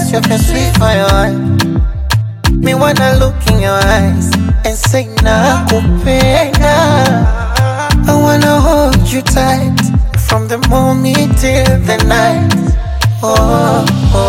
face, your face sweet for your eyes. Me wanna look in your eyes and say nakupenda. I wanna hold you tight from the morning till the night. Oh,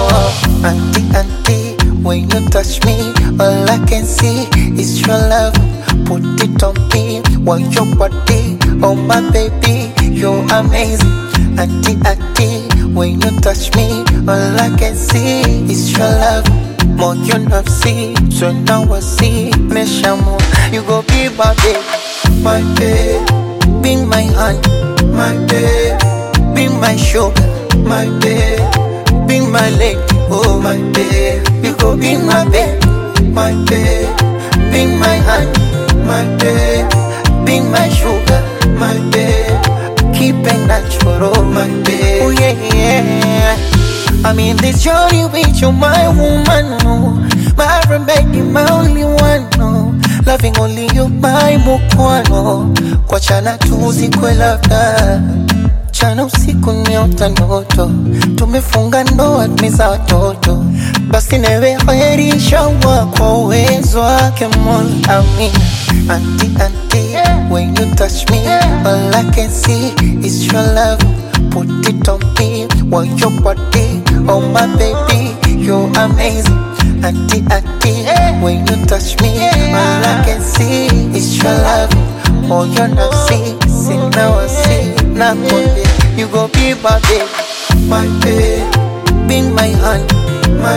oh, auntie, auntie, when you touch me, all I can see is your love. Put it on me, want your body, oh my baby, you're amazing. Auntie, auntie, when you touch me, all I can see is your love. More you not see, so now I see. Me shamu, you go be my babe, my babe. Be my hand, my babe. Be my sugar, my babe. Be my leg, oh my babe. You go be my babe, my babe. Be my hand, my babe. Be my sugar, my babe. Keep it natural, my babe. Oh yeah, yeah. I'm in this journey with you, my woman, no. My baby, my only one, no. Loving only you, my mukwano. Kwa chana tuzikwe labda. Chana usiku niota ndoto. Tumefunga ndoa tumiza watoto. Basi newe khairisha wa kwa uwezo wake Mola, amin. Auntie, auntie, when you touch me, all I can see is your love. Put it on me, want your body, oh my baby, you're amazing. Auntie, auntie, when you touch me, all I can see is your love. Oh, you're not see now I see. Now you go be my babe, my babe. Be my hand, my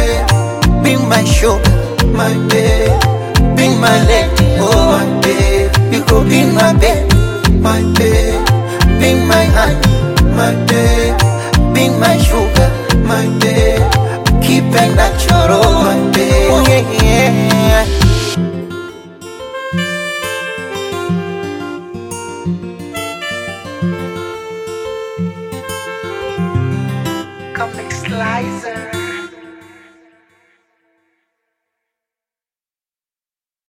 babe. Be my sugar, my babe. Be my leg, oh my babe. You go be my babe, my babe. Be my hand, my babe. Be my sugar, my babe. Keep it natural, my babe. Oh yeah, yeah. Comic Slicer.